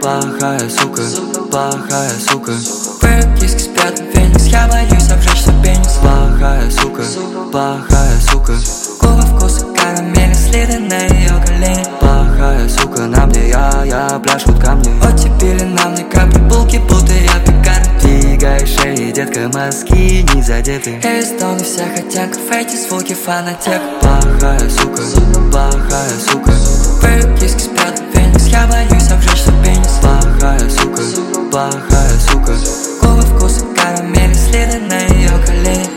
плохая сука, плохая сука. Твои киски спят на феникс, я боюсь обжечь свой пенис. Плохая сука, плохая сука. Губы вкуса карамели, следы на ее коленях. Плохая сука, на мне я пляшут камни. Оттепели на мне капли, булки, будто я пекарь. Двигай шеи, детка, мозги не задеты. Я из дома всех оттенков, эти звуки фанатек. Плохая сука, плохая сука. Твои киски спят на феникс, я боюсь обжечь свой пенис. Плохая сука, плохая сука.